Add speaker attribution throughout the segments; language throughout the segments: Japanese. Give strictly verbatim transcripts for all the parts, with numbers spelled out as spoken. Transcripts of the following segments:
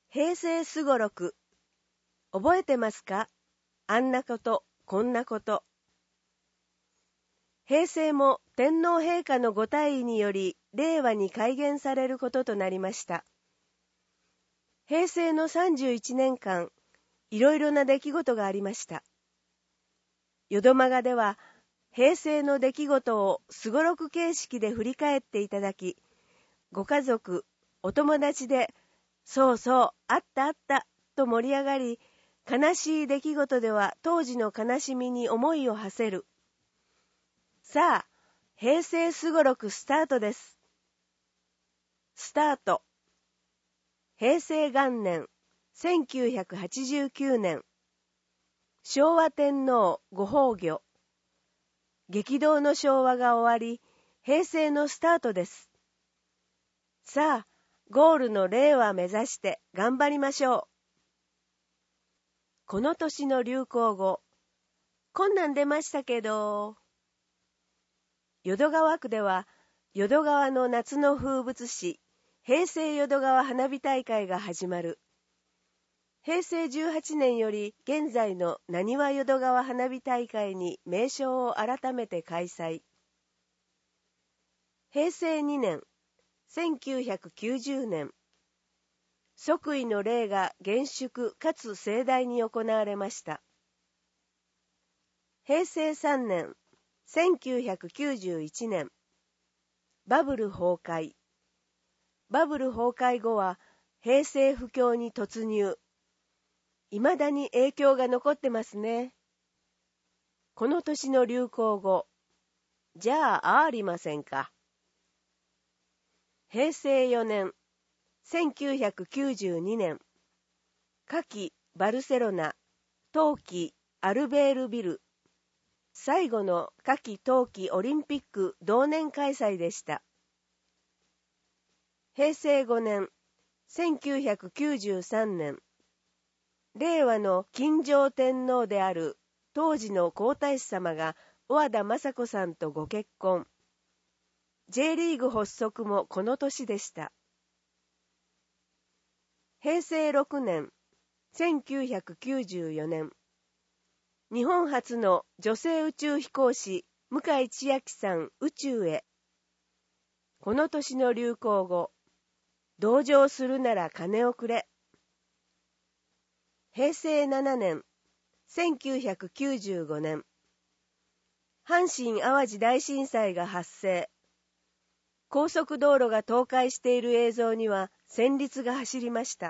Speaker 1: 平成すごろく。覚えてますか？あんなこと、こんなこと。平成も天皇陛下のご退位により令和に改元されることとなりました。平成のさんじゅういちねんかん、いろいろな出来事がありました。淀マガでは平成の出来事をすごろく形式で振り返っていただき、ご家族、お友達でそうそう、あったあった、と盛り上がり、悲しい出来事では当時の悲しみに思いを馳せる。さあ、平成すごろくスタートです。スタート。平成元年、せんきゅうひゃくはちじゅうきゅうねん。昭和天皇ご崩御。激動の昭和が終わり、平成のスタートです。さあ、ゴールの令和目指して頑張りましょう。この年の流行語、こんなん出ましたけど、淀川区では淀川の夏の風物詩、平成淀川花火大会が始まる。平成じゅうはちねんより現在のなにわ淀川花火大会に名称を改めて開催。平成にねん、せんきゅうひゃくきゅうじゅうねん、即位の礼が厳粛かつ盛大に行われました。平成さんねん、せんきゅうひゃくきゅうじゅういちねん、バブル崩壊。バブル崩壊後は平成不況に突入。いまだに影響が残ってますね。この年の流行語、じゃあありませんか。平成よねん、せんきゅうひゃくきゅうじゅうにねん、夏季バルセロナ、冬季アルベールビル、最後の夏季冬季オリンピック同年開催でした。平成ごねん、せんきゅうひゃくきゅうじゅうさんねん、令和の金城天皇である当時の皇太子様が小和田雅子さんとご結婚。J リーグ発足もこの年でした。平成ろくねん、せんきゅうひゃくきゅうじゅうよねん、日本初の女性宇宙飛行士向井千秋さん宇宙へ。この年の流行語、同情するなら金をくれ。平成ななねん、せんきゅうひゃくきゅうじゅうごねん、阪神・淡路大震災が発生。高速道路が倒壊している映像には戦慄が走りました。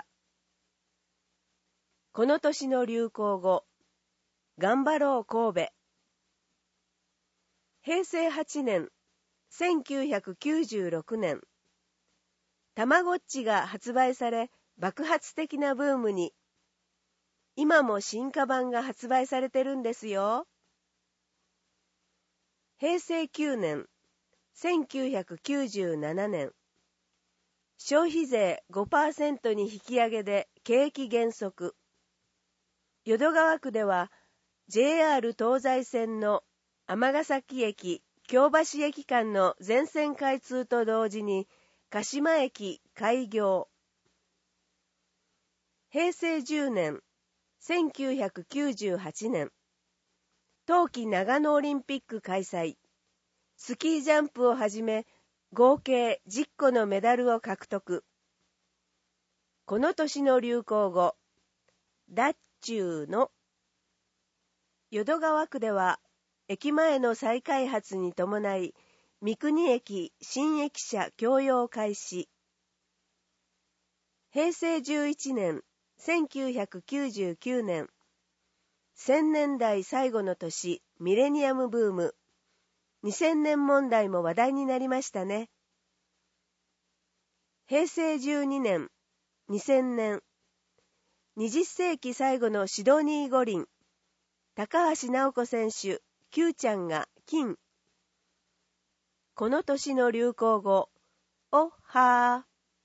Speaker 1: この年の流行語、頑張ろう神戸。平成はちねん、せんきゅうひゃくきゅうじゅうろくねん、たまごっちが発売され爆発的なブームに。今も進化版が発売されてるんですよ。平成きゅうねん、せんきゅうひゃくきゅうじゅうななねん、消費税 ごパーセント に引き上げで景気減速。淀川区では ジェイアール 東西線の尼崎駅京橋駅間の全線開通と同時に鹿島駅開業。平成じゅうねん、せんきゅうひゃくきゅうじゅうはちねん、冬季長野オリンピック開催。スキージャンプをはじめ合計じゅっこのメダルを獲得。この年の流行語、だっちゅーの。淀川区では駅前の再開発に伴い三国駅新駅舎供用開始。平成じゅういちねん、せんきゅうひゃくきゅうじゅうきゅうねん、せんねんだい最後の年ミレニアムブーム。にせんねん問題も話題になりましたね。平成じゅうにねん、にせんねん、にじゅっせいき最後のシドニー五輪、高橋尚子選手、Q ちゃんが金。この年の流行語、おはー。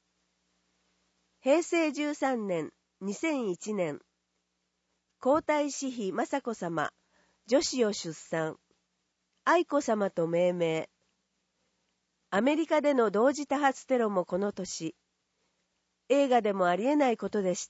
Speaker 1: 平成じゅうさんねん、にせんいちねん、皇太子妃雅子さま、女子を出産。愛子さまと命名。アメリカでの同時多発テロもこの年。 映画でもありえないことでした。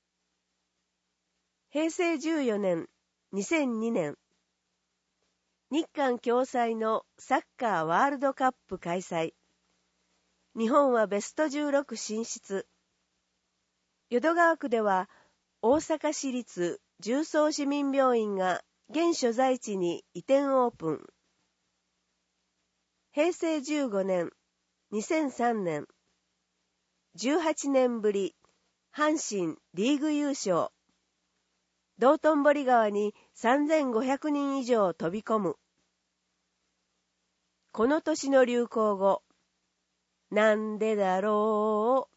Speaker 1: へいせいじゅうよねん、にせんにねん、日韓共催のサッカーワールドカップ開催。日本はベストじゅうろく進出。淀川区では大阪市立十三市民病院が現所在地に移転オープン。へいせいじゅうごねん、にせんさんねん、じゅうはちねんぶり阪神リーグ優勝。道頓堀川にさんぜんごひゃくにん以上飛び込む。この年の流行語、なんでだろう